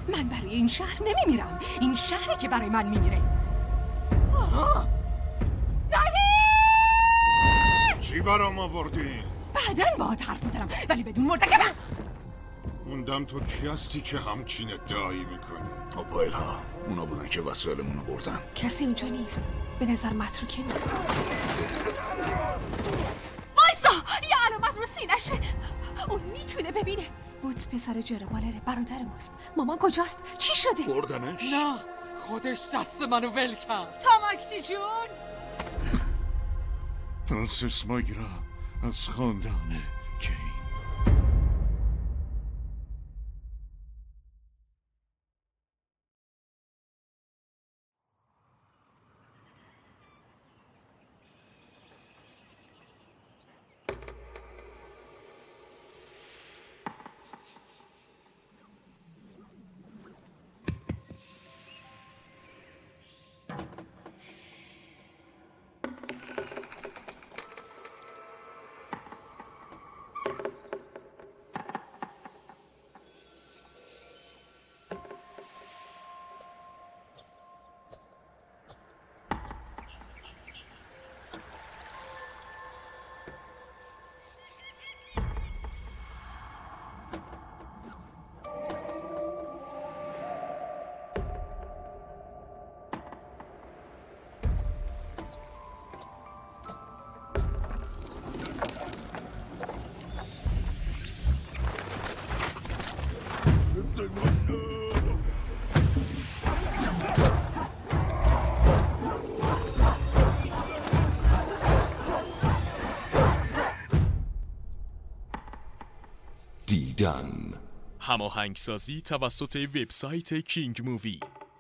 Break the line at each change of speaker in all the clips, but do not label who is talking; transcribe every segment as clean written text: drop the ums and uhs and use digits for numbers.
من برای این شهر نمیمیرم، این شهری که برای من میمیره. نانی!
چی برام آوردی؟
بعداً باهات حرف میزنم ولی بدون مرتکبم.
موندم تو کی هستی که همچین ادعایی میکنی؟
آپایل‌ها اونا بودن که وسایلمونو بردن.
کسی اونجا نیست، به نظر متروکه میاد. وایسا، یه علامت رو سینشه. اون میتونه ببینه. بوتس پسر جرمالره، برادر ماست. مامان کجاست؟ چی شده؟
بردنش؟
نه، خودش دست منو ول کرد.
تاماکسی جون.
فرانسیس ماگرا از خاندان کین.
دیدن هماهنگسازی توسط وبسایت کینگ مووی.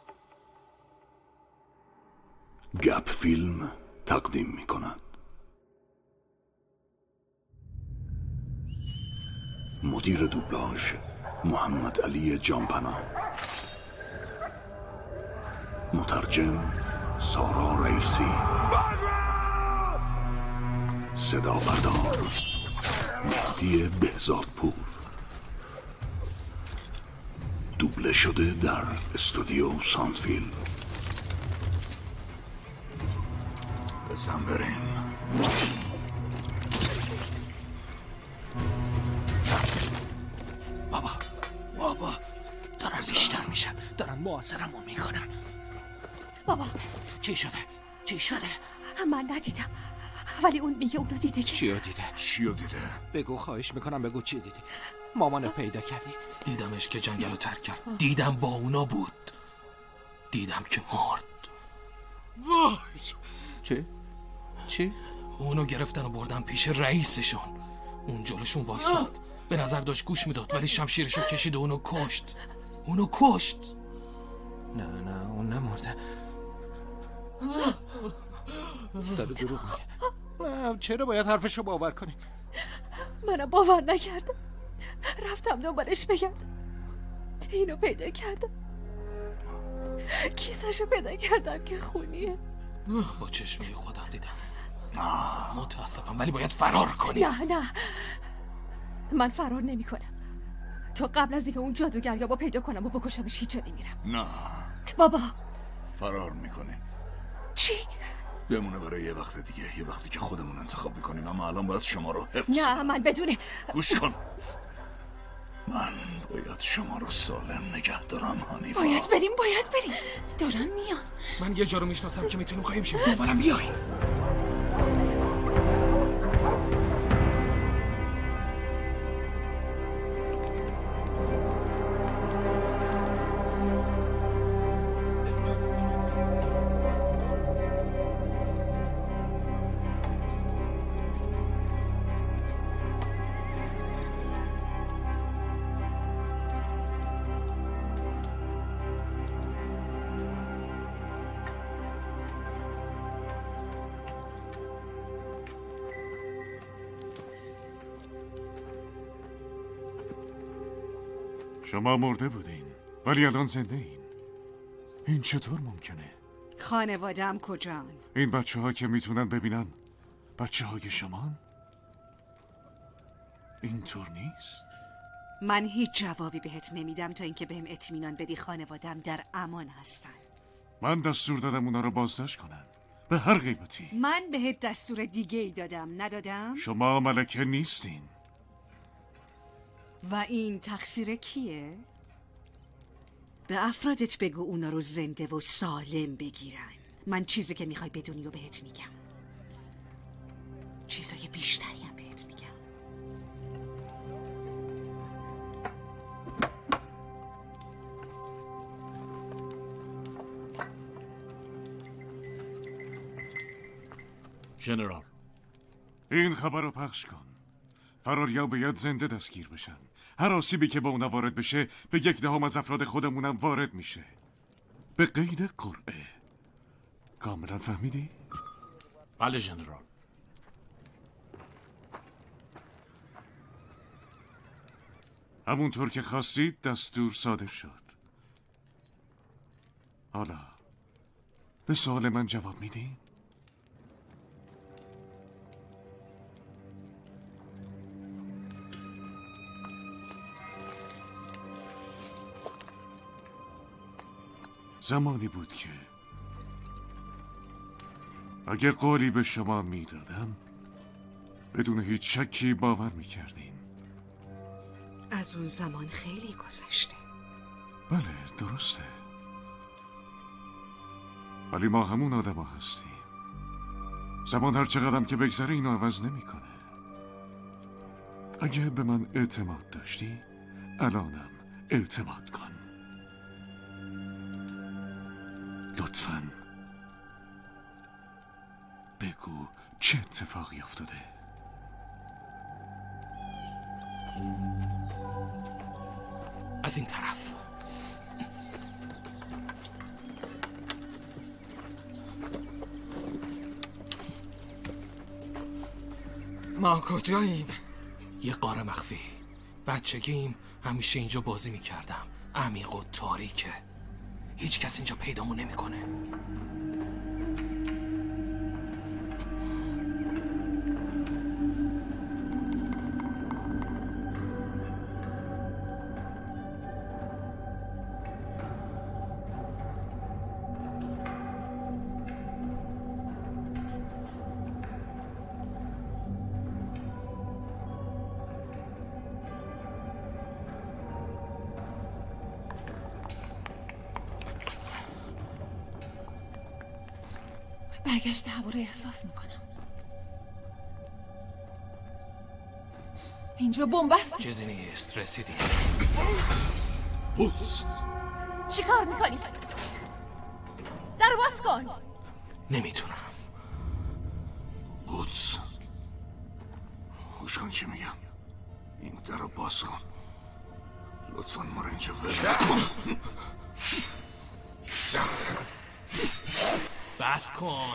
گپ فیلم تقدیم می کند. مدیر دوبلاژ محمد علی جانپنا، مترجم سارا رئیسی، صدا بردار مهدی بهزادپور، دوبله شده در استودیو ساندفیلم. بزن بریم.
بابا دارن بیشتر میشن، دارن محاصرمو میکنن.
بابا
چی شده؟
من ندیدم ولی اون میگه اونو دیده. که
چیو دیده؟
بگو، خواهش میکنم بگو چی دیدی؟ مامانو پیدا کردی؟
دیدمش که جنگلو ترک کرد. دیدم با اونا بود. دیدم که مرد.
وای چی؟
اونو گرفتن و بردن پیش رئیسشون. اون جلوشون وایساد، به نظر داشت گوش میداد ولی شمشیرشو کشید و اونو کشت.
نه اون نمرده. داره دروغ میگه. نه، چرا باید حرفشو باور کنیم؟
منم باور نکردم. رفتم دنبالش بگردم. اینو پیدا کردم. کیسه‌شو پیدا کردم که خونیه.
با چشمه خودم دیدم. متاسفم ولی باید فرار کنی.
نه من فرار نمی کنم. تو قبل از اینکه اون جادوگریابو پیدا کنم و بکشمش هیچ جا نمیرم.
نه
بابا
فرار میکنیم.
چی؟
بمونه برای یه وقت دیگه، یه وقتی که خودمون انتخاب میکنیم. اما الان باید شما رو حفظ
نه من بدونه.
گوش کن، من باید شما رو سالم نگه دارم هانیفا.
باید بریم دارن میان.
من یه جا رو میشناسم که میتونیم قایم شیم. دنبالم بیای.
شما مرده بودین ولی الان زنده این چطور ممکنه؟
خانواده‌ام کجان؟
این بچه ها که میتونن ببینن بچه های شمان؟ اینطور نیست؟
من هیچ جوابی بهت نمیدم تا اینکه بهم اطمینان بدی خانوادم در امان هستن.
من دستور دادم اونا رو بازداشت کنن به هر قیمتی.
من بهت دستور دیگه ای دادم ندادم؟
شما ملکه نیستین.
و این تقصیر کیه؟ به افرادت بگو اونا رو زنده و سالم بگیرن. من چیزی که میخوای بدونی رو بهت میگم. چیزای بیشتری هم بهت میگم.
ژنرال،
این خبر رو پخش کن. فراریا باید زنده دستگیر بشن. هر آسیبی که با اونا وارد بشه به 1/10 از افراد خودمونم وارد میشه، به قید قرعه. کاملا فهمیدی؟
بله ژنرال.
همونطور که خواستید دستور صادر شد. حالا به سوال من جواب میدین؟ زمانی بود که اگه قولی به شما میدادم بدون هیچ شکی باور میکردین.
از اون زمان خیلی گذشته.
بله درسته، ولی ما همون آدم ها هستیم. زمان هر چقدرم که بگذره اینو عوض نمیکنه. اگه به من اعتماد داشتی الانم اعتماد کن. لطفاً بگو چه اتفاقی افتاده.
از این طرف. ما کجاییم؟ یه غار مخفی. بچگیم همیشه اینجا بازی میکردم. عمیق و تاریکه. هیچ کس اینجا پیدامون نمیکنه.
برگشت هوا رو احساس میکنم. اینجا بنبست.
چیزی نیست، رسیدی.
بوتس،
چی کار میکنی؟ در باز کن.
نمیتونم.
بوتس، گوش کن چی میگم. این در رو باز کن. لطفاً ما رو اینجا ول نکن.
بس کن.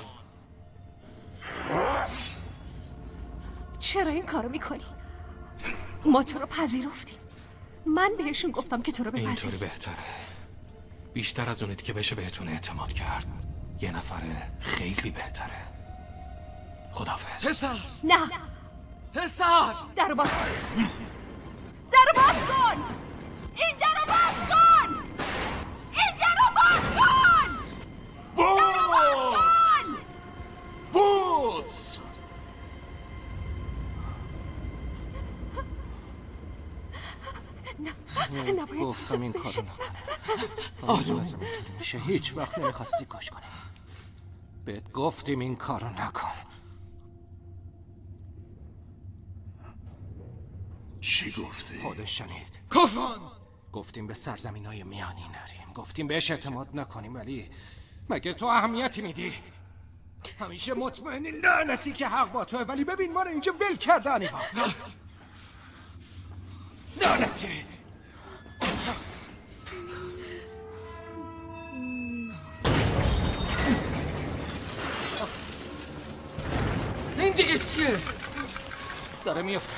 چرا این کارو میکنی؟ ما تو رو پذیرفتیم. من بهشون گفتم که تو رو بپذیریم.
اینطوری بهتره. بیشتر از اونید که بشه بهتون اعتماد کرد. یه نفره خیلی بهتره. خداحافظ.
پسر،
نه،
پسر،
در باز کن. در باز کن. این در باز کن. این در باز کن.
بوتس!
نباید.
گفتم این کارو نکن. آروم از اینطوری میشه. هیچ وقت نمیخواستی گوش کنی. بهت گفتیم این کارو نکن.
چی گفتی؟
خودش شنید.
کفان.
گفتیم به سرزمینای میانی نریم. گفتیم بهش اعتماد نکنیم، ولی مگه تو اهمیتی میدی؟ همیشه مطمئنی لعنتی که حق با توه، ولی ببین ما رو اینجا ول کرده انیوا. لعنتی.
این دیگه چیه؟
داره میفته.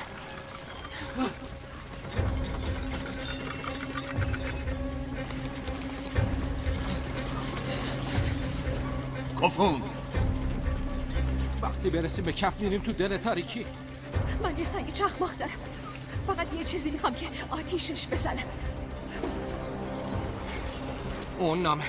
کفون!
وقتی برسیم به کف میریم تو دل تاریکی.
من یه سنگ چخماق دارم. فقط یه چیزی میخوام که آتیشش بزنم.
اون نامه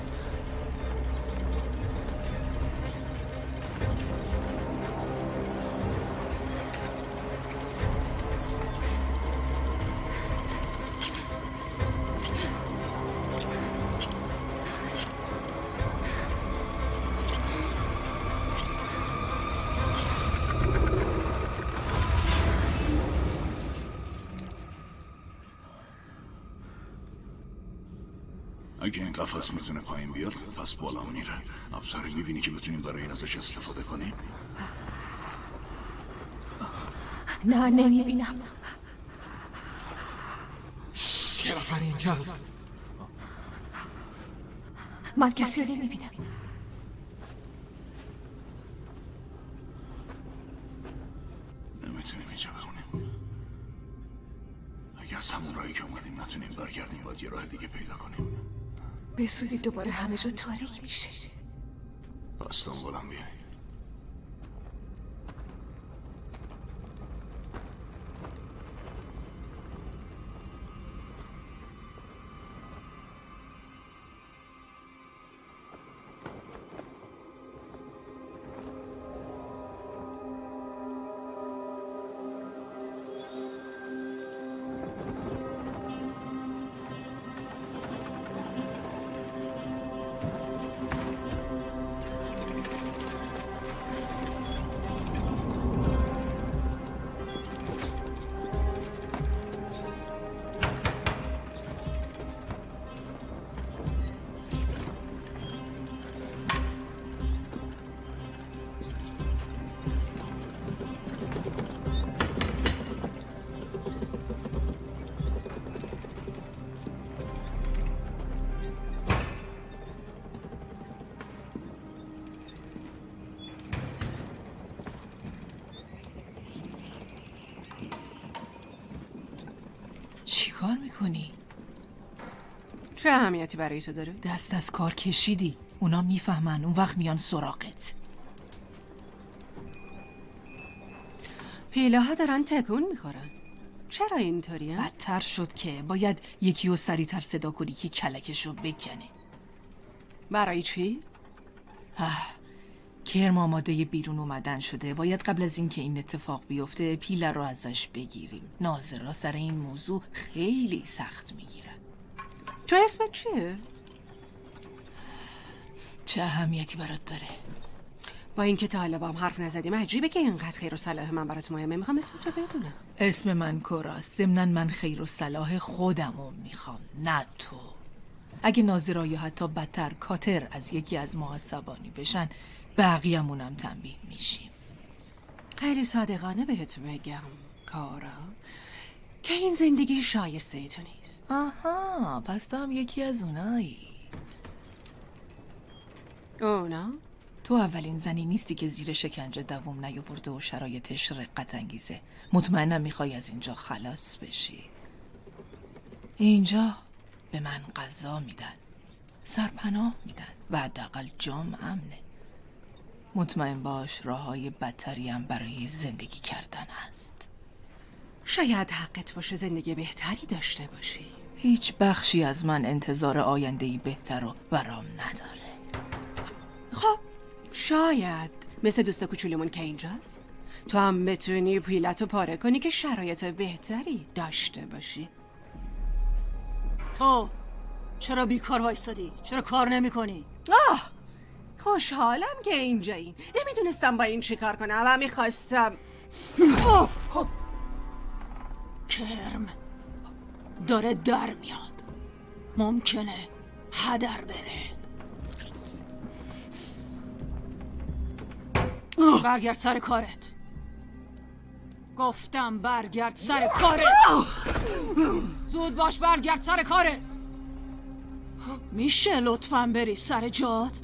اگه این قفس میتونه پایین بیاد پس بالا میره. افسری میبینی که بتونیم برای این ازش استفاده کنیم؟
نه نمیبینم.
یه نفر اینجاست.
من کسی رو نمیبینم.
نمیتونیم اینجا بمونیم. اگه از همون راهی که اومدیم نتونیم برگردیم باید یه راه دیگه پیدا کنیم.
به زودی دوباره همه جا تاریک میشه.
پس دنبالم بیاین.
چی کار میکنی؟
چه اهمیتی برای تو داره؟
دست از کار کشیدی. اونا میفهمن اون وقت میان سراغت.
پیله ها دارن تکون میخورن. چرا اینطوری؟
بدتر شد که باید یکی رو سریعتر صدا کنی که کلکش رو بکنه.
برای چی؟
کرم آماده بیرون اومدن شده. باید قبل از اینکه این اتفاق بیفته پیله رو ازش بگیریم. ناظرها سر این موضوع خیلی سخت میگیرن.
تو اسمت چیه؟
چه اهمیتی برات داره؟
با اینکه تا حالا با هم حرف نزدیم عجیبه که اینقدر خیر و صلاح من برات مهمه. میخوام اسمت رو بدونم.
اسم من کوراست. ضمناً من خیر و صلاح خودمو میخوام، نه تو. اگه ناظرها یا حتی بدتر کاتر از یکی از ما عصبانی بشن بقیه‌مونم تنبیه میشیم.
خیلی صادقانه بهت بگم کارا که این زندگی شایسته تو نیست.
آها، پس تو هم یکی از اونایی.
اونا؟
تو اولین زنی نیستی که زیر شکنجه دوام نیاورده و شرایطش رقت انگیزه. مطمئنم میخوای از اینجا خلاص بشی. اینجا به من غذا میدن، سرپناه میدن و حداقل جام امنه. مطمئن باش راههای بدتری هم برای زندگی کردن هست.
شاید حقت باشه زندگی بهتری داشته باشی.
هیچ بخشی از من انتظار آیندهی بهتر رو برام نداره.
خب شاید مثل دوست کوچولمون که اینجاست تو هم بتونی پیلتو پاره کنی که شرایط بهتری داشته باشی.
تو چرا بیکار وایسادی؟ چرا کار نمی کنی؟
خوشحالم که اینجایی. نمیدونستم با این چی کار کنم و میخواستم.
کرم داره در میاد، ممکنه هدر بره. برگرد سر کارت. گفتم برگرد سر کارت. زود باش برگرد سر کارت. میشه لطفاً بری سر جات؟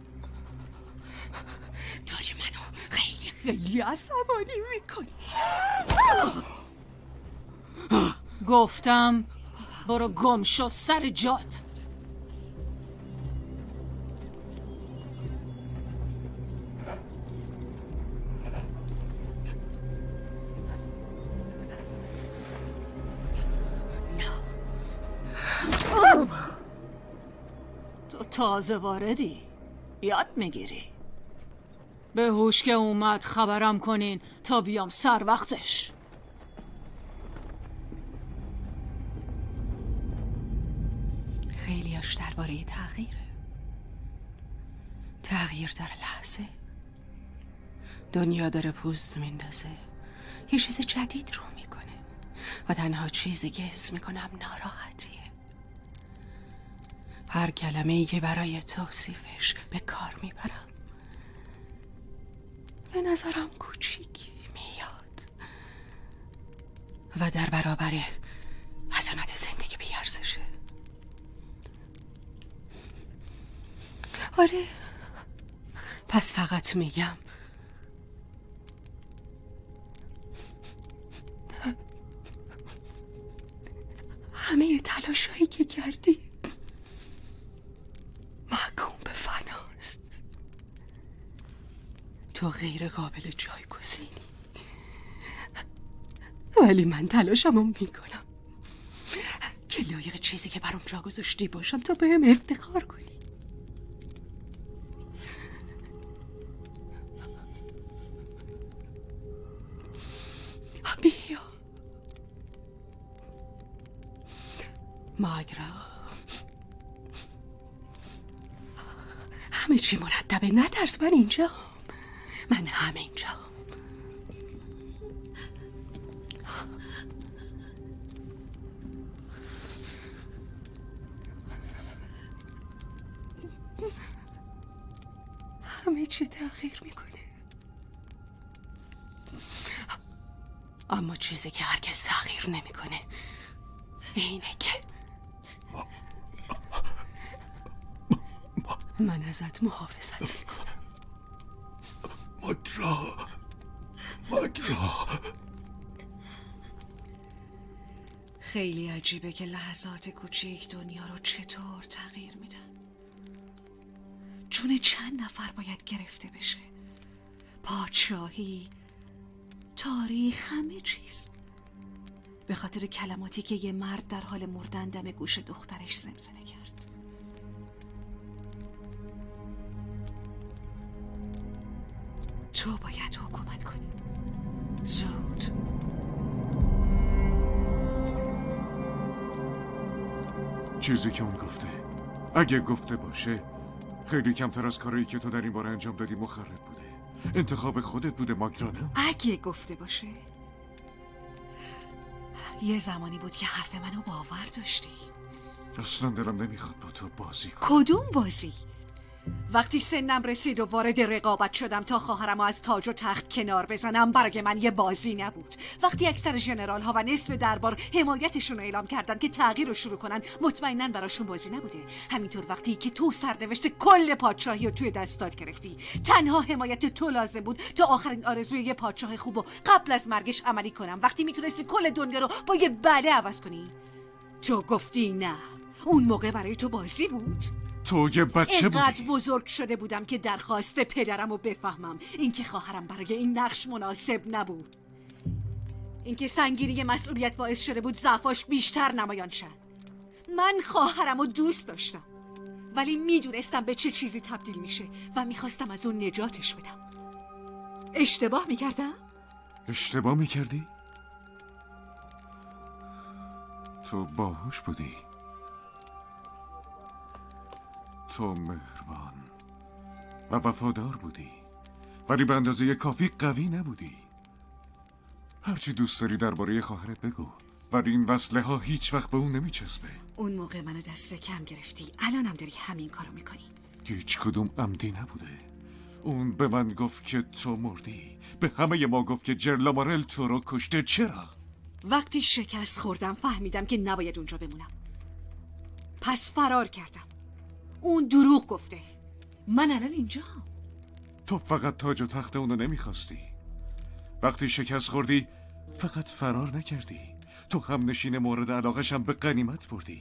داری منو خیلی خیلی عصبانی میکنی.
گفتم برو گم شو سر جات. تازه واردی، یاد میگیری. به هوش که اومد خبرم کنین تا بیام سر وقتش.
خیلیاش درباره تغییر داره لحظه. دنیا داره پوست میندازه، یه چیز جدید رو میکنه و تنها چیزی که حس میکنم ناراحتیه. هر کلمه‌ای که برای توصیفش به کار میبرم به نظرم کوچیک میاد و در برابر عظمت زندگی بی‌ارزشه. آره، پس فقط میگم همه تلاشایی که کردی محکوم به فناست. تو غیر قابل جایگزینی، ولی من تلاشمو میکنم که لایق چیزی که برام جا گذاشتی باشم تا بهم افتخار کنی. بیا ماگرا، همه چی مرتبه، نترس، من اینجا، من همینجا. همه چی تغییر میکنه، اما چیزی که هرگز تغییر نمیکنه اینه که من ازت محافظت میکنم.
ماگرا.
خیلی عجیبه که لحظات کوچیک دنیا رو چطور تغییر میدن. جون چند نفر باید گرفته بشه؟ پادشاهی، تاریخ، همه چیز به خاطر کلماتی که یه مرد در حال مردن دم گوش دخترش زمزمه کرد. تو باید حکومت کنی زود.
چیزی که اون گفته، اگه گفته باشه، خیلی کمتر از کارایی که تو در این باره انجام دادی مخرب بوده. انتخاب خودت بوده ماگرا، نه؟
اگه گفته باشه، یه زمانی بود که حرف منو باور داشتی.
اصلا دلم نمیخواد با تو بازی کنم.
کدوم بازی؟ وقتی سنم رسید و وارد رقابت شدم تا خواهرمو از تاج و تخت کنار بزنم، برای من یه بازی نبود. وقتی اکثر ژنرال ها و نصف دربار حمایتشون رو اعلام کردن که تغییر رو شروع کنن، مطمئناً براشون بازی نبوده. همینطور وقتی که تو سرنوشت کل پادشاهی رو توی دستات گرفتی، تنها حمایت تو لازم بود تا آخرین آرزوی یه پادشاه خوب رو قبل از مرگش عملی کنم. وقتی میتونستی کل دنیا رو با یه بله عوض کنی، تو گفتی نه. اون موقع برای تو بازی بود؟
تو یه بچه بودی.
اینقدر بزرگ شده بودم که درخواست پدرم رو بفهمم. اینکه خواهرم برای این نقش مناسب نبود، اینکه سنگینی مسئولیت باعث شده بود ضعفاش بیشتر نمایان شد. من خواهرم رو دوست داشتم، ولی میدونستم به چه چیزی تبدیل میشه و میخواستم از اون نجاتش بدم. اشتباه میکردم؟
اشتباه میکردی؟ تو باهوش بودی، تو مهربان و وفادار بودی، ولی به اندازه کافی قوی نبودی. هرچی دوست داری درباره خواهرت بگو، ولی این وصله ها هیچ وقت به اون نمیچسبه.
اون موقع منو دست کم گرفتی، الانم داری همین کارو میکنی.
هیچ کدوم عمدی نبوده. اون به من گفت که تو مردی، به همه ما گفت که جرلامارل تو رو کشته. چرا؟
وقتی شکست خوردم فهمیدم که نباید اونجا بمونم، پس فرار کردم. اون دروغ گفته، من الان اینجا.
تو فقط تاج و تخت اونو نمیخواستی. وقتی شکست خوردی فقط فرار نکردی، تو هم نشین مورد علاقه‌ش هم به غنیمت بردی.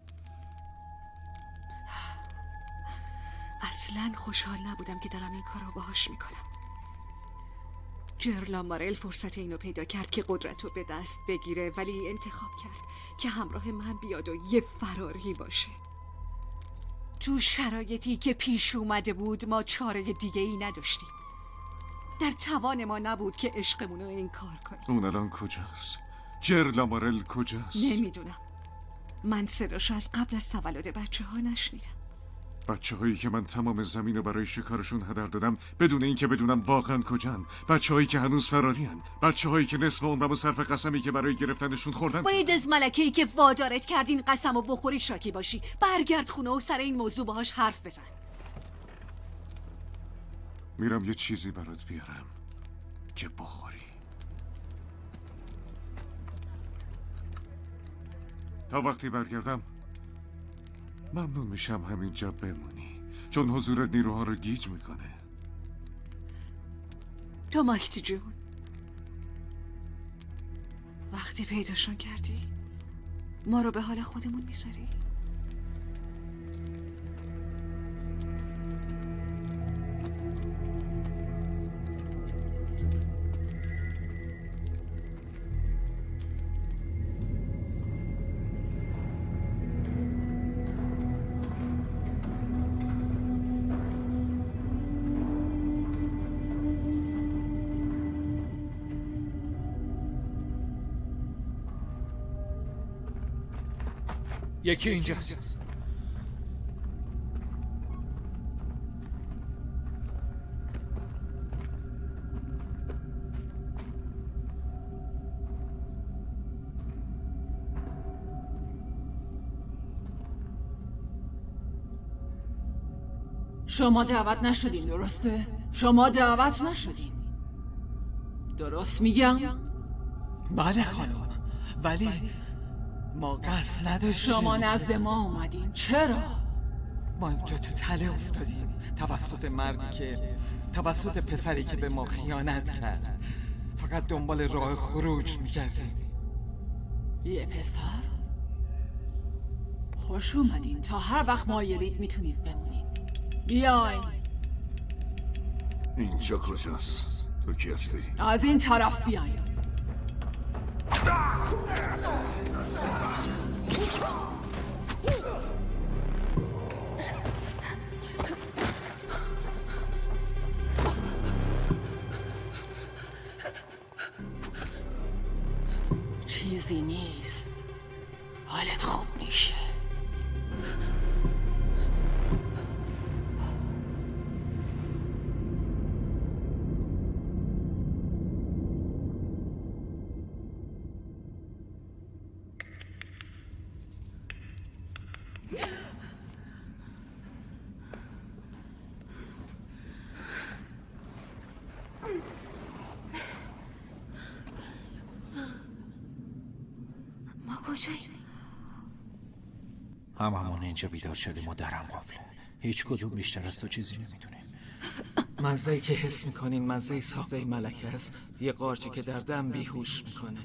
اصلا خوشحال نبودم که دارم این کارو باهاش میکنم. جرلامارل فرصت اینو پیدا کرد که قدرت رو به دست بگیره، ولی انتخاب کرد که همراه من بیاد و یه فراری باشه. تو شرایطی که پیش اومده بود ما چاره دیگه ای نداشتیم. در توان ما نبود که عشقمون رو انکار کنیم.
اون الان کجاست؟ جرلامارل کجاست؟
نمیدونم. من صداش از قبل از تولد بچه ها نشنیدم.
بچه هایی که من تمام زمین رو برای شکارشون هدر دادم بدون اینکه بدونم واقعا کجان. بچه هایی که هنوز فراری هن. بچه هایی که نصف عمرم و صرف قسمی که برای گرفتنشون خوردم.
باید از ملکه‌ای که وادارت کردین قسم رو بخوری شاکی باشی. برگرد خونه و سر این موضوع باهاش حرف بزن.
میرم یه چیزی برات بیارم که بخوری. تا وقتی برگردم ممنون میشم همینجا بمونی، چون حضورت نیروها رو گیج میکنه.
تو ماکت جون وقتی پیداشون کردی ما رو به حال خودمون میذاری؟
یکی اینجاست.
شما دعوت نشدین درسته؟ شما دعوت نشدین. درست میگم؟
بله خانم، ولی ما قصد نداشتیم.
شما نزد ما اومدین چرا؟
ما اینجا تو تله افتادیم توسط مردی که توسط پسری که به ما خیانت کرد. فقط دنبال راه خروج میگردیم.
یه پسر؟ خوش اومدین. تا هر وقت مایلید میتونید بمونید. بیاین.
اینجا کجاست؟ تو کی هستی؟
از این طرف بیاین. چیزی نیست. حالت خوب میشه.
هممون اینجا بیدار شدیم و درم قفله. هیچ کدوم بیشتر از تو چیزی نمیدونیم.
مزه‌ای که حس میکنین مزه ساقه ملکه است. یه قارچی که در دم بیهوش میکنه.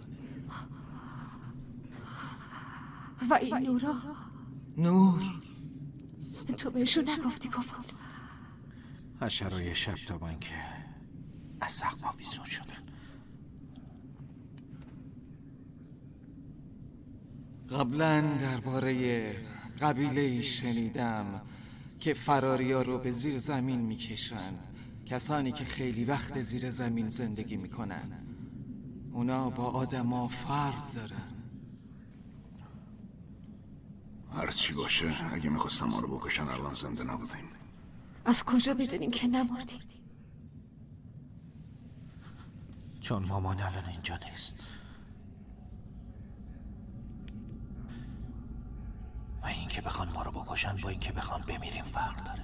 و این نورا؟
نور.
تو بهشون نگفتی کفان؟
حشرای شب تابان که از سقف بیزون شدن.
قبلا درباره قبیله شنیدم که فراریا رو به زیر زمین میکشن. کسانی که خیلی وقت زیر زمین زندگی میکنن. اونا با آدما فرق دارن.
هرچی باشه اگه میخواستم ما رو بکشن الان زنده نبودیم.
از کجا بدونیم که نمردیم؟
چون مامان الان اینجا نیست و این که بخوان ما رو بکشن با این که بخوان بمیریم فرق داره.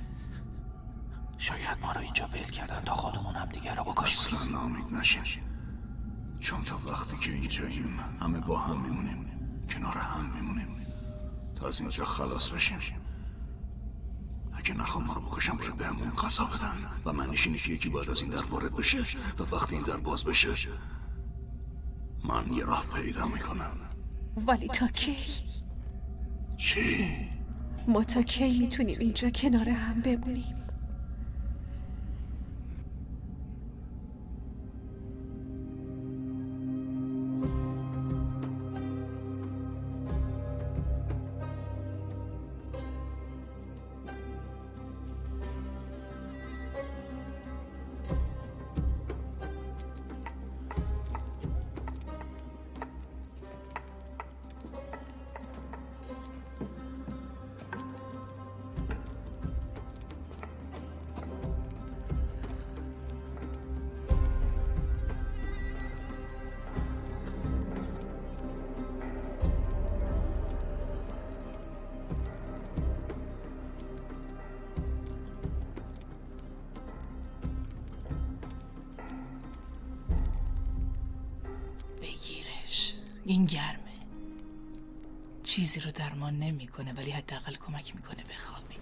شاید ما رو اینجا ول کردن تا خودمون هم دیگر رو بکشیم.
اصلا ناامید نشین، چون تا وقتی که اینجاییم همه با هم میمونیم، کنار هم میمونیم تا از اینجا خلاص بشیم. اگه نخوام ما رو بکشن باید بهمون قضا بدن و معنیش اینه که یکی باید از این در وارد بشه و وقتی این در باز بشه من یه راه پیدا میکنم.
ولی تا کی؟
چی؟
ما تا کی میتونیم اینجا کنار هم بمونیم؟
این گرمه، چیزی رو درمان نمیکنه ولی حداقل کمک میکنه بخوابی.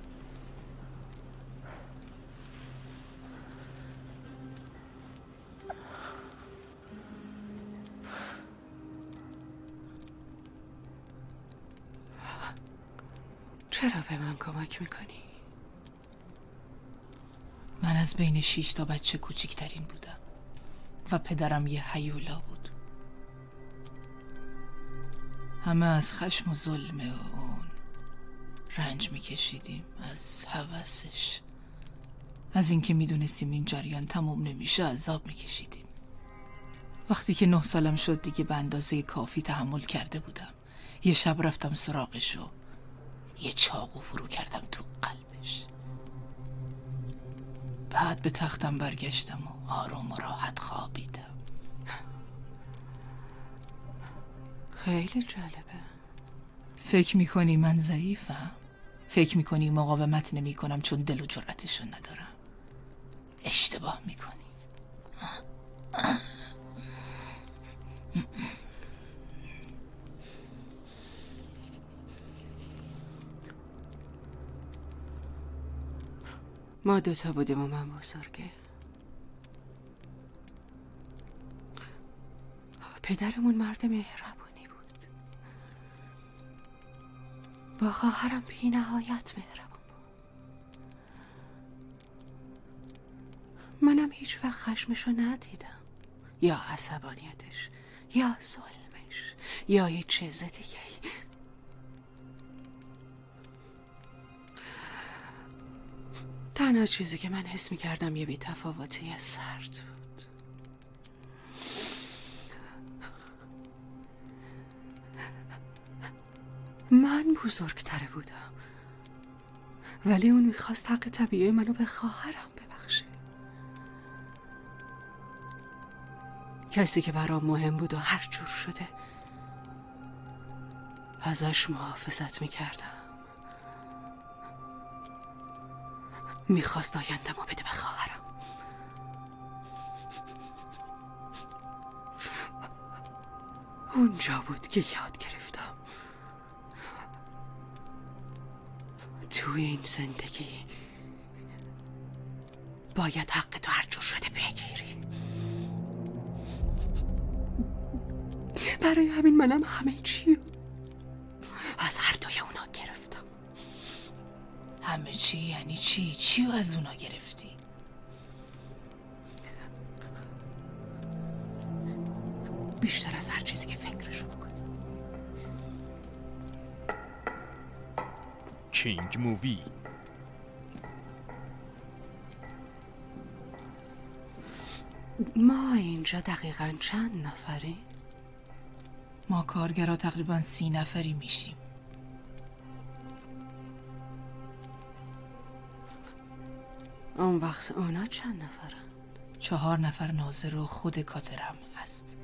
چرا به من کمک میکنی؟
من از بین 6 تا بچه کوچکترین بودم و پدرم یه هیولا بود. همه از خشم و ظلم اون رنج میکشیدیم، از هوسش، از اینکه میدونستیم این جریان تموم نمیشه عذاب میکشیدیم. وقتی که 9 سالم شد دیگه به اندازه کافی تحمل کرده بودم. یه شب رفتم سراغشو، یه چاقو فرو کردم تو قلبش. بعد به تختم برگشتم و آروم و راحت خوابیدم.
خیلی جالبه.
فکر میکنی من ضعیفم؟ فکر میکنی مقاومت نمی کنم چون دل و جرأتشو ندارم؟ اشتباه میکنی.
ما 2 تا بودیم و من بزرگه. پدرمون مرد مهربونی بود. با خواهرم بی نهایت مهربون بود. منم هیچ وقت خشمشو ندیدم، یا عصبانیتش، یا ظلمش، یا یه چیز دیگه. تنها چیزی که من حس می‌کردم یه بی‌تفاوتی سرد بود. من بزرگتره بودم ولی اون میخواست حق طبیعی منو به خواهرم ببخشه. کسی که برام مهم بود و هر جور شده ازش محافظت میکردم. میخواست آینده‌مو بده به خواهرم. اونجا بود که یاد گرفتم تو این زندگی باید حق تو هر جور شده بگیری. برای همین منم همه چی از هر دوی اونا گرفتم.
همه چی یعنی چی؟ چی از اونا گرفتی؟
بیشتر از هر چیزی که فکرشو بکنی.
کینگ مووی.
ما اینجا دقیقاً چند نفری؟
ما کارگرها تقریباً 30 نفری میشیم.
اون وقت اونا چند نفرن؟
4 نفر ناظر و خود کاترم هست.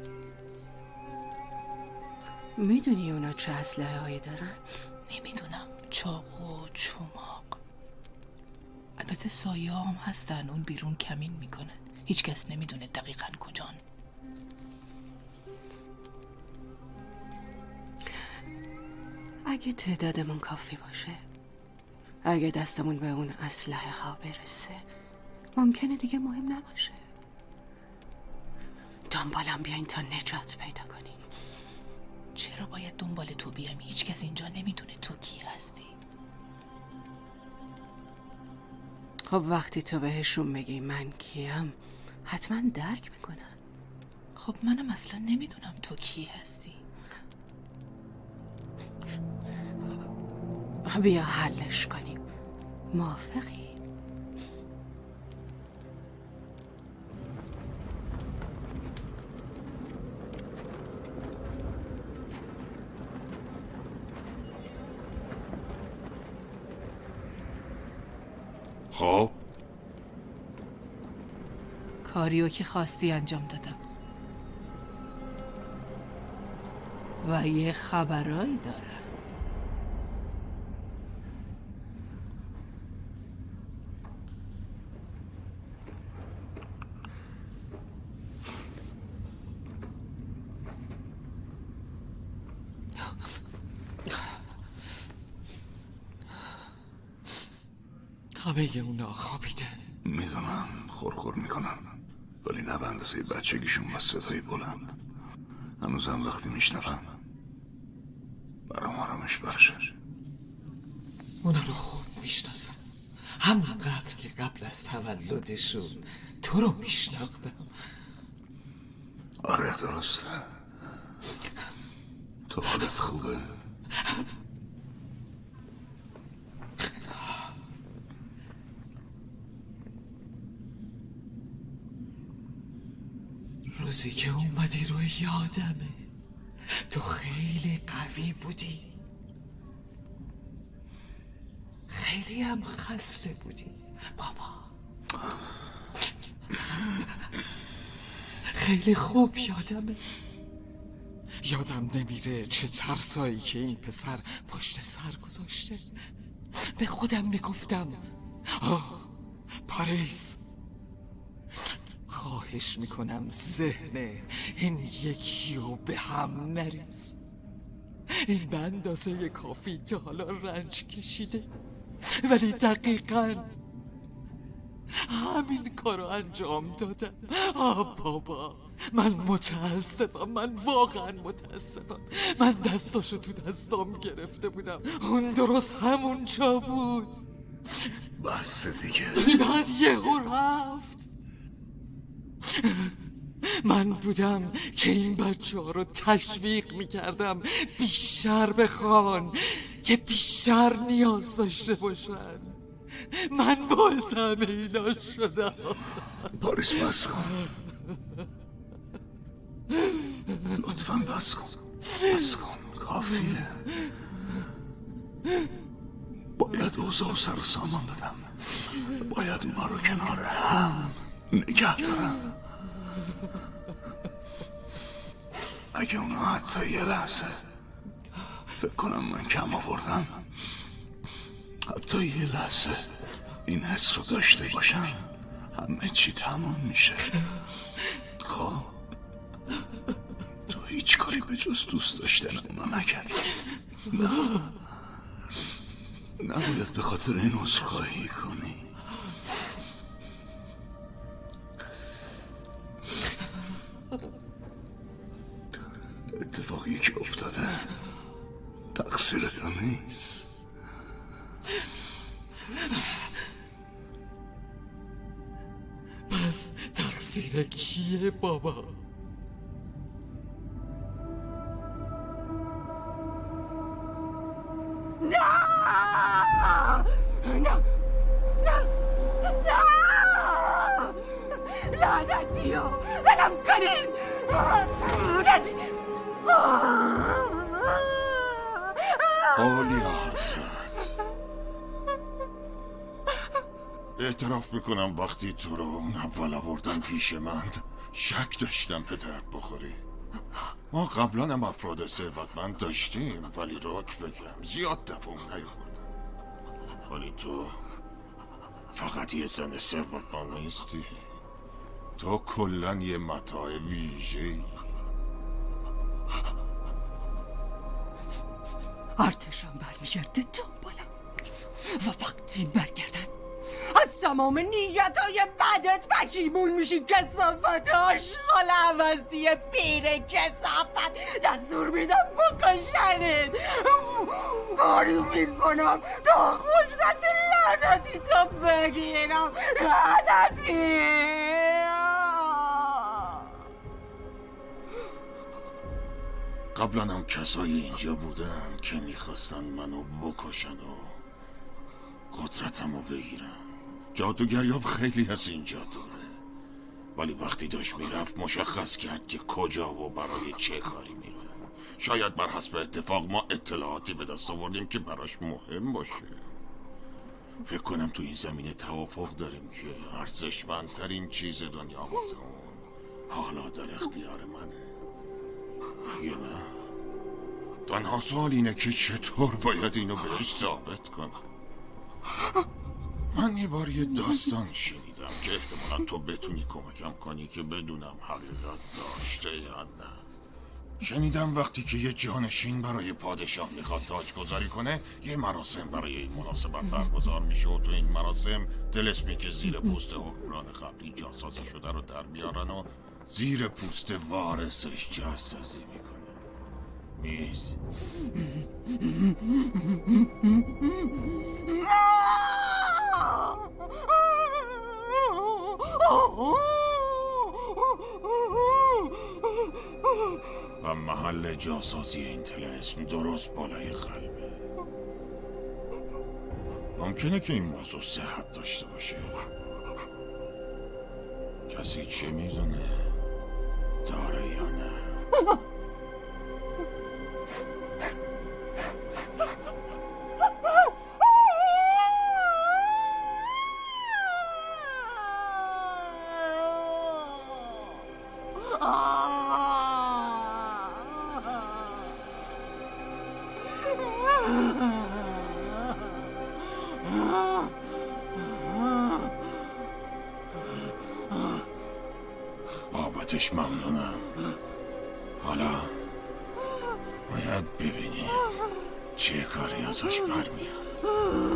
میدونی اونا چه اسلحه هایی دارن؟
نمیدونم، چاقو و چماق. البته سایه هم هستن، اون بیرون کمین میکنن. هیچ کس نمیدونه دقیقاً کجان.
اگه تعدادمون کافی باشه، اگه دستمون به اون اسلحه ها برسه، ممکنه دیگه مهم نباشه. دنبالم بیاین تا نجات پیدا کنی.
چرا باید دنبال تو بیام؟ هیچ کس اینجا نمیدونه تو کی هستی.
خب وقتی تو بهشون بگی من کیم حتما درک میکنن.
خب منم اصلا نمیدونم تو کی هستی.
بیا حلش کنیم. موافقی؟
خب
کاریو که خواستی انجام دادم و یه خبرایی دارم.
همه اونا خوابیده.
میدونم خورخور میکنن، ولی نه به اندازه بچگیشون و صدای بلند. هنوزم وقتی میشنوم برام آرامش بخشه.
اونا رو خوب میشناسم، همونقدر که قبل از تولدشون تو رو میشناختم.
آره درسته. تو حالت خوبه؟
روزی که اومدی روی یادمه، تو خیلی قوی بودی، خیلی هم خسته بودی بابا. خیلی خوب یادم نمیره چه ترسایی که این پسر پشت سر گذاشته. به خودم میگفتم پاریس، خواهش میکنم ذهن این یکی رو به هم نریز. این به اندازه کافی تا حالا رنج کشیده، ولی دقیقاً همین کارو انجام دادم. بابا من متاسفم، من واقعا متاسفم. من دستاشو تو دستام گرفته بودم، اون درست همون جا بود.
بس دیگه.
بعد یهو رفت. من بودم که این بچه ها رو تشویق میکردم بیشتر بخوان، که بیشتر نیاز داشته باشن. من باعث همه اینا شدم.
پاریس بس کن، لطفاً بس کن. کافیه. باید اوضاع سر سامان بدم، باید اونا رو کنار هم نگه دارم. اگه اونا حتی یه لحظه فکر کنم من کم آوردم، حتی یه لحظه این حس رو داشته باشم، همه چی تمام میشه. خب تو هیچ کاری به جز دوست داشتن اونا نکردی. نباید به خاطر این عذرخواهی کنی. اتفاقی که افتاده تقصیر تو نیست.
پس تقصیر کیه بابا؟
لعنتی ها ولم کنین.
اولیا حضرت، اعتراف میکنم وقتی تو رو اون اول آوردن پیش من شک داشتم به درد بخوری. ما قبلا هم افراد ثروتمند داشتیم، ولی راک بگم زیاد دفعه نیاوردن. ولی تو فقط یه زن ثروتمند نیستی، تو کلن یه متاع ویژه‌ای.
ارتشم برمیگرده دنبالم و وقتی برگردن از تمام نیتهای بدت پشیمون میشی. کثافت آشغال عوضی پیر کثافت. دستور میدم بکشنت. کاری میکنم تا خودت لعنتی تو بگیرم. لعنتی.
قبلا هم کسایی اینجا بودن که میخواستن منو بکشن و قدرتمو بگیرن. جادوگریاب خیلی از اینجا دوره، ولی وقتی داشت میرفت مشخص کرد که کجا و برای چه کاری میره. شاید بر حسب اتفاق ما اطلاعاتی به دست آوردیم که براش مهم باشه. فکر کنم تو این زمینه توافق داریم که ارزشمندترین چیز دنیا واسه اون حالا در اختیار منه. اگه نه، تنها سوال اینه که چطور باید اینو بهش ثابت کنم. من یه بار یه داستان شنیدم که احتمالا تو بتونی کمکم کنی که بدونم حقیقت داشته یا نه. شنیدم وقتی که یه جانشین برای پادشاه میخواد تاجگذاری کنه یه مراسم برای این مناسبت برگزار میشه و تو این مراسم طلسمی که زیر پوست حکمران قبلی جاسازی شده رو در میارن و زیر پوست وارثش جاسازی میکنه. میز و محل جاسازی این طلسم درست بالای قلبه. ممکنه که این موضوع صحت داشته باشه. کسی چه میدونه داره یا نه؟ بابتش ممنونم. حالا باید ببینی چه کاری ازش برمیاد.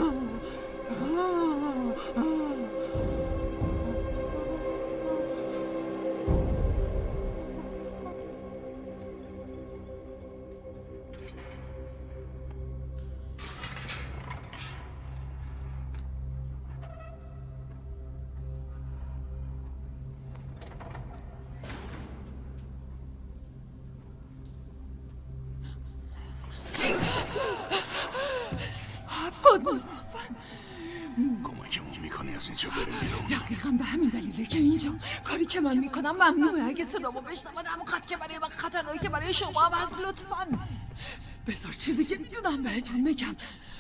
کمکمون میکنی از اینجا بریم بیرون.
دقیقا به همین دلیله که اینجا کاری که من میکنم ممنوعه. اگه صدامو بشنون همونقدر که برای من خطرناکه برای شما هم از لطفاً بذار چیزی که میدونم بهتون میگم.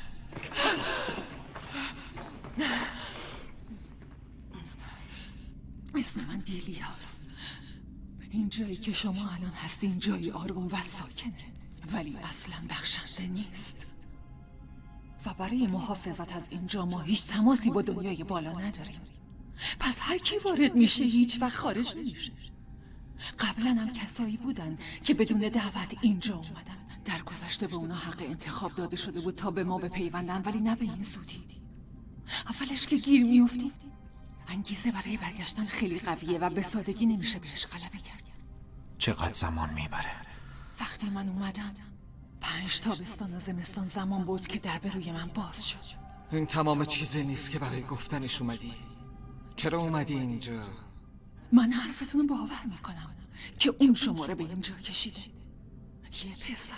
اسم من دیلیاست. این جایی که شما الان هستین جایی آروم و ساکنه ولی اصلا بخشنده نیست و برای محافظت از اینجا ما هیچ تماسی با دنیای بالا نداریم. پس هر کی وارد میشه هیچ وقت خارج نمیشه. قبلا هم کسایی بودن که بدون دعوت اینجا اومدن. در گذشته به اونا حق انتخاب داده شده بود تا به ما بپیوندن ولی نه به این زودی. اولش که گیر میافتیم انگیزه برای برگشتن خیلی قویه و به سادگی نمیشه بهش غلبه کرد.
چقدر زمان میبره؟
وقتی من اومدم 5 تابستان و زمستان زمان بود که در روی من باز شد.
این تمام چیزی نیست که برای گفتنش اومدی. چرا اومدی اینجا؟
من حرفتون رو باور میکنم که اون شماره به اینجا کشیده. یه پسر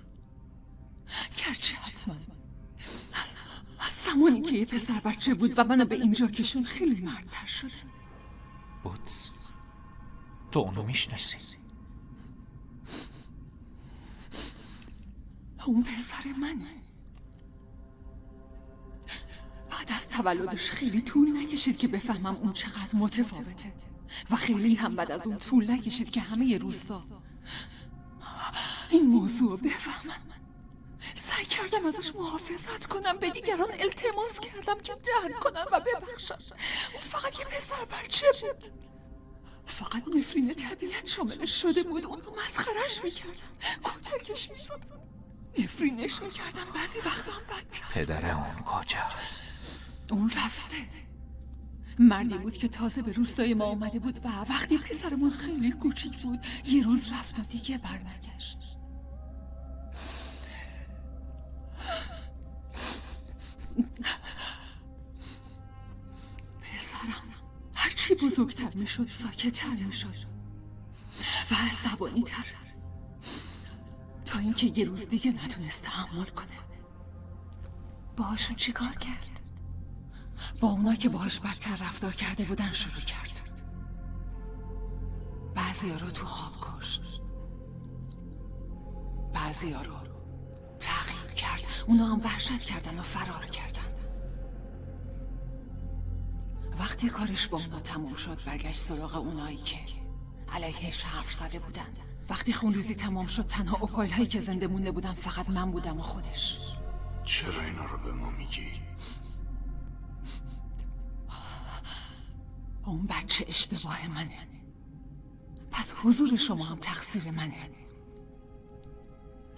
گرچه حتما از زمانی که یه پسر بچه بود و منو به اینجا کشون خیلی مردتر شده.
بودز تو اونو میشناسی؟
اون پسر منه. بعد از تولدش خیلی طول نکشید که بفهمم اون چقدر متفاوته و خیلی هم بعد از اون طول نکشید که همه روستا این موضوع رو بفهمن. سعی کردم ازش محافظت کنم، به دیگران التماس کردم که درک کنن و ببخشن. اون فقط یه پسر بچه بود. فقط نفرین طبیعت شاملش شده بود. اون مسخرش میکردن، کتکش میزدن، نفرینش میکردن، بعضی وقتا هم بدتر.
پدر اون کجاست؟
اون رفته. مردی بود که تازه به روستای ما اومده بود و وقتی پسرمون خیلی کوچیک بود یه روز رفت و دیگه برنگشت. پسرم هرچی بزرگتر میشد ساکت‌تر میشد و عصبانی تر، تا اینکه یه روز دیگه نتونست تحمل کنه. باهاشون چی کار کرد؟ با اونا که باهاش بدتر رفتار کرده بودن شروع کرد. بعضیا رو تو خواب کشت، بعضیا رو تعقیب کرد. اونا هم وحشت کردن و فرار کردن. وقتی کارش با اونا تموم شد برگشت سراغ اونایی که علیهش حرف زده بودن. وقتی خونریزی تمام شد تنها اوپایل هایی که زنده مونده بودن فقط من بودم و خودش.
چرا اینا رو به ما میگی؟
اون بچه اشتباه منه، پس حضور شما هم تقصیر منه.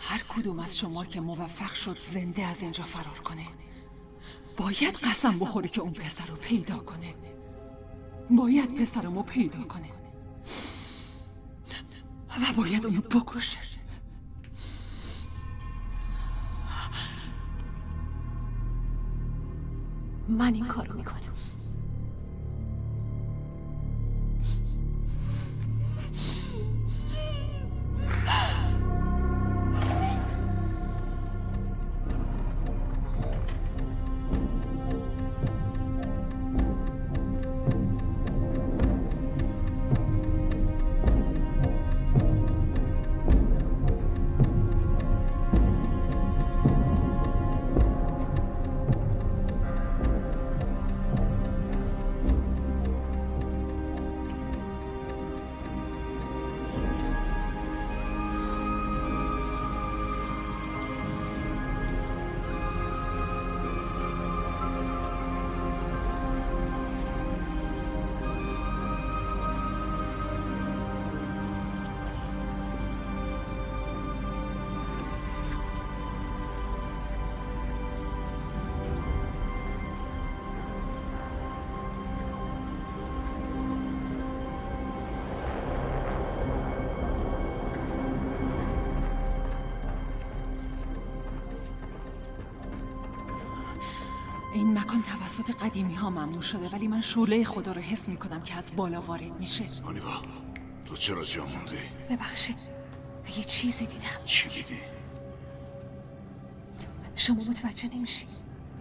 هر کدوم از شما که موفق شد زنده از اینجا فرار کنه باید قسم بخوره که اون پسر رو پیدا کنه. باید پسرمو پیدا کنه و باید اونو بکشه.
من این کارو میکنم.
این مکان توسط قدیمی ها ممنوع شده ولی من شعله خدا رو حس میکنم که از بالا وارد میشه.
آنیبا تو چرا جا موندی؟
ببخشید یه چیزی دیدم.
چی دیدی؟
شما متوجه نمیشی.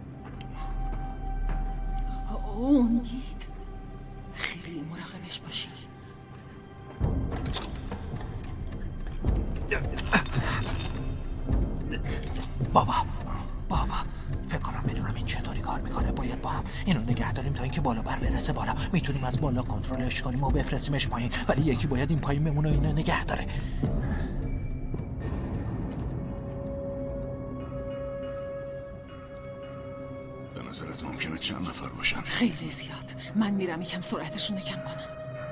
اون دید. خیلی مراقبش باشی.
بابا فکر کنم بدونم این چطوری کار میکنه. باید با هم اینو نگه داریم تا اینکه بالا بر برسه بالا. میتونیم از بالا کنترلش کنیم و بفرستیمش پایین ولی یکی باید این پایین بمونه و اینو نگه داره.
به نظرت ممکنه چند نفر باشن؟
خیلی زیاد. من میرم یکم سرعتشون رو کم کنم.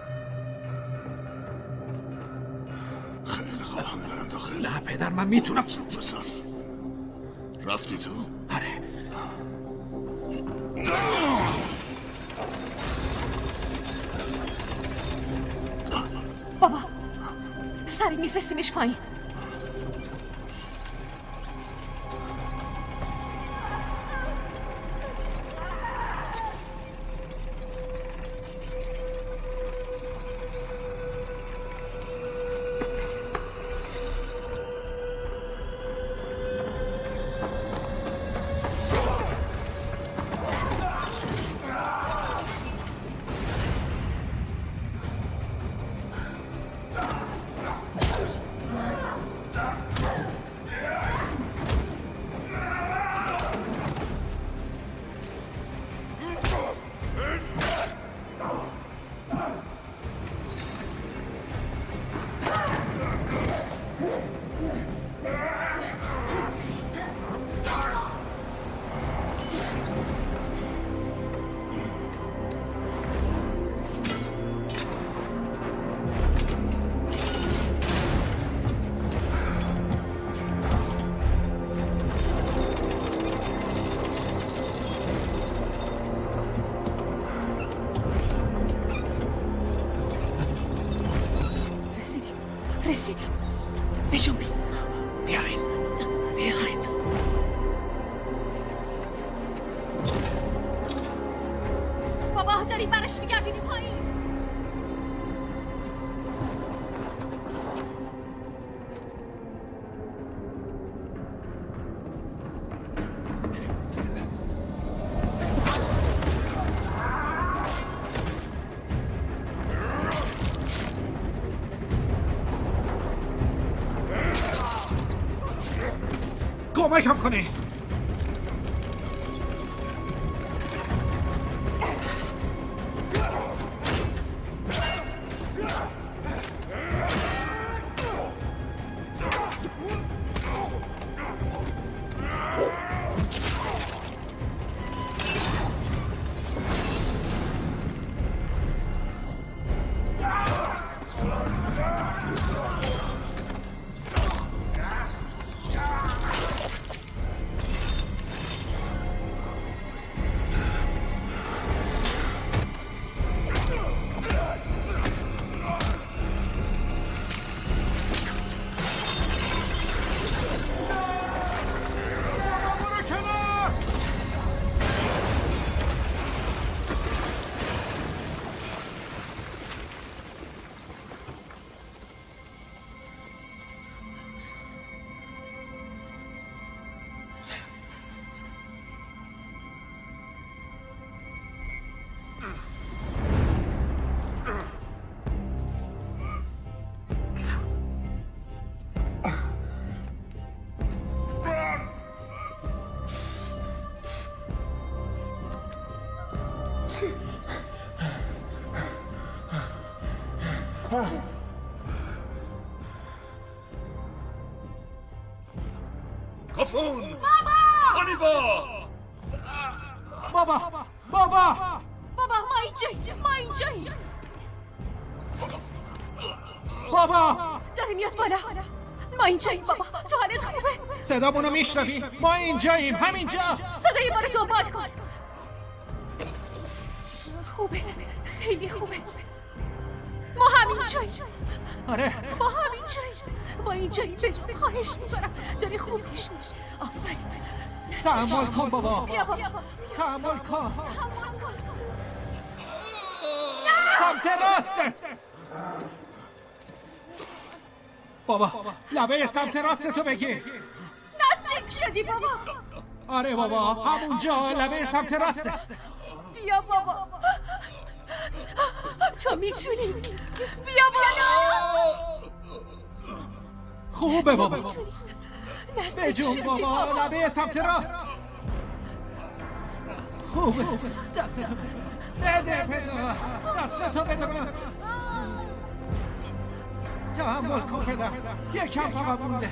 خیلی خوب همه برن داخل.
نه پدر من میتونم.
بسن رفتی تو؟
آره.
بابا سریع میفرستیمش پایین. رسیدم. بجنبی.
بیاین.
بابا داری برش میگردینی پایین.
کمکم کنی.
کافون
بابا
آنیبا
بابا
بابا ما اینجاییم
بابا
داره میاد بالا. ما اینجاییم بابا. تو حالت خوبه؟
صدامونو میشنوی؟ ما اینجاییم، همینجا.
صدای ما رو دنبال کن. خوبه، خیلی خوبه. ما همینجاییم.
آره
ما اینجاییم. به جون خواهش میکنم داری خوب میشی. آفرین.
تحمل کن بابا.
بیا بابا.
تحمل کن. سمت راست. بابا لبه سمت راست تو بگیر.
نزدیک شدی بابا.
آره بابا همونجا لبه سمت راسته.
بیا بابا. تو میتونی. بیا بالا.
خوبه بابا. بجون بابا لبه سمت راست. خوبه. دستتو بده پدر. دستتو بده من. تحمل کن پدر. یکم فقط مونده.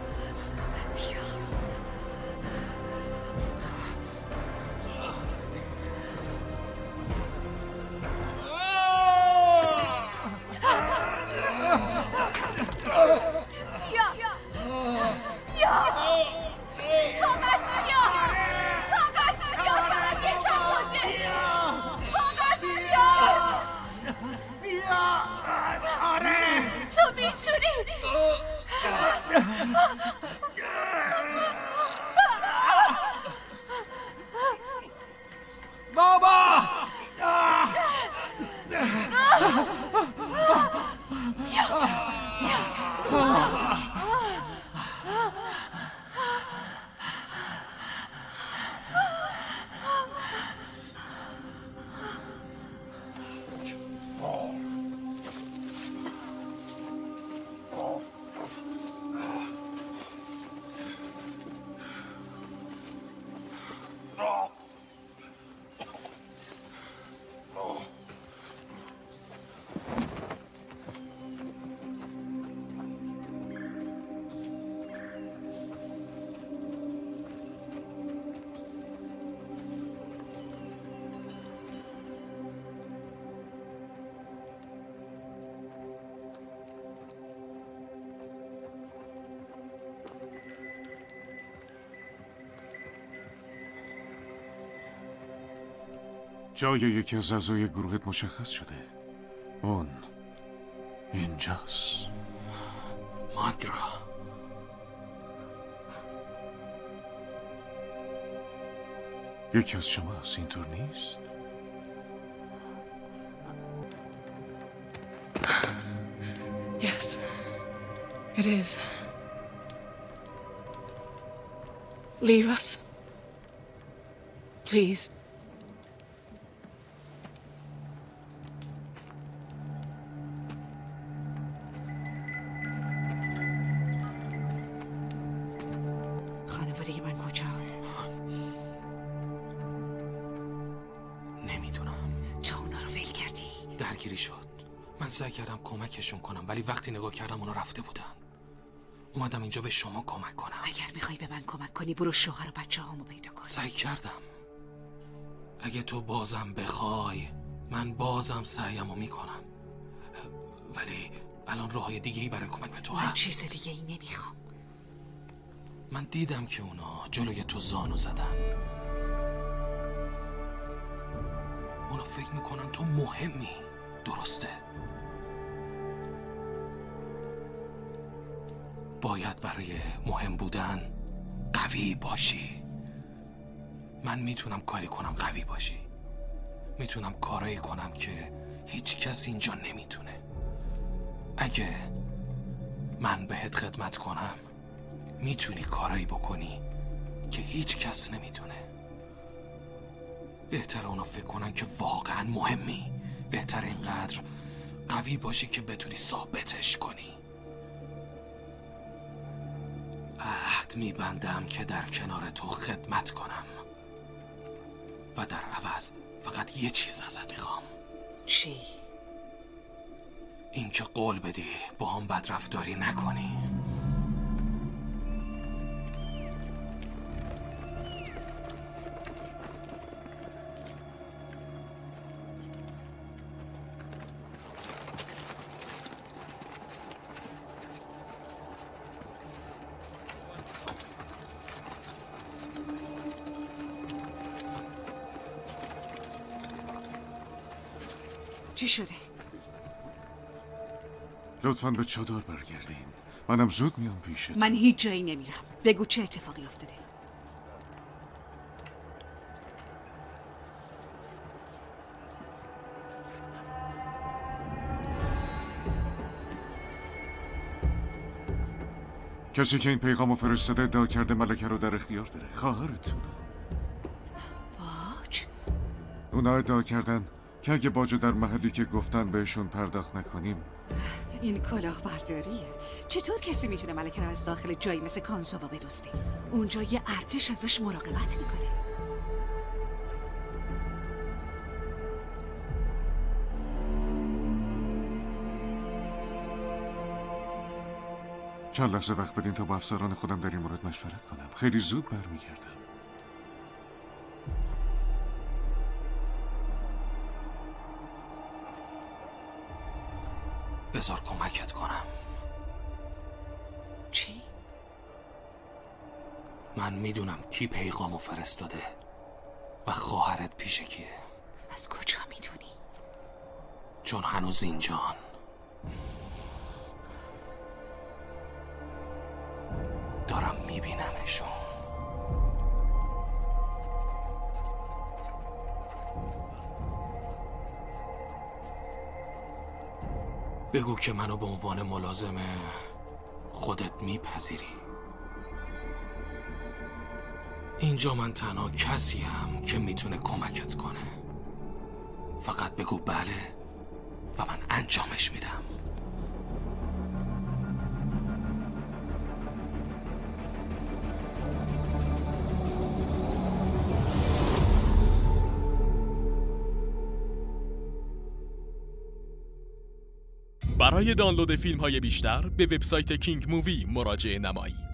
جای یکی از اعضای گروهت مشخص شده. اون اینجاست.
ماگرا.
یکی از شما هست، اینطور نیست؟
Yes, it is. Leave us. Please.
خانواده من کجا؟
نمیدونم.
تو اونا رو ول کردی؟
درگیری شد. من سعی کردم کمکشون کنم ولی وقتی نگاه کردم اونا رفته بودن. اومدم اینجا به شما کمک کنم.
اگر میخوای به من کمک کنی برو شوهر و بچه هامو پیدا کن.
سعی کردم. اگه تو بازم بخوای من بازم سعیمو میکنم، ولی الان راههای دیگه‌ای برای کمک به تو هست.
من چیز دیگه ای نمیخوام.
من دیدم که اونا جلوی تو زانو زدن. اونا فکر میکنن تو مهمی. درسته؟ باید برای مهم بودن قوی باشی. من میتونم کاری کنم قوی باشی. میتونم کارایی کنم که هیچ کس اینجا نمیتونه. اگه من بهت خدمت کنم میتونی کارایی بکنی که هیچ کس نمیتونه. بهتر اونا فکر کنن که واقعا مهمی. بهتر اینقدر قوی باشی که بتونی ثابتش کنی. عهد میبندم که در کنار تو خدمت کنم و در عوض
فقط یه چیز ازت میخوام.
چی؟
اینکه قول بدی با هم بدرفتاری نکنی.
چی شده؟
لطفاً به چادر برگردین. منم زود میام پیشت.
من هیچ جایی نمیرم. بگو چه اتفاقی افتاده.
کسی که این پیغامو فرستاده ادعا کرده ملکه رو در اختیار داره. خواهرتونه.
باج؟
اونا ادعا کردن که اگه باجو در محلی که گفتن بهشون پرداخت نکنیم.
این کلاهبرداریه. چطور کسی میتونه ملکه رو از داخل جایی مثل کانزاوا بدزده؟ اونجا یه ارتش ازش مراقبت میکنه.
چند لحظه وقت بدین تا با افسران خودم در این مورد مشورت کنم. خیلی زود برمیگردم.
بذار کمکت کنم.
چی؟
من میدونم کی پیغامو فرستاده و خواهرت پیش کیه.
از کجا میدونی؟
چون هنوز اینجان. دارم میبینمشون. بگو که منو به عنوان ملازم خودت میپذیری. اینجا من تنها کسیم که میتونه کمکت کنه. فقط بگو بله و من انجامش میدم.
برای دانلود فیلم‌های بیشتر به وبسایت کینگ مووی مراجعه نمایید.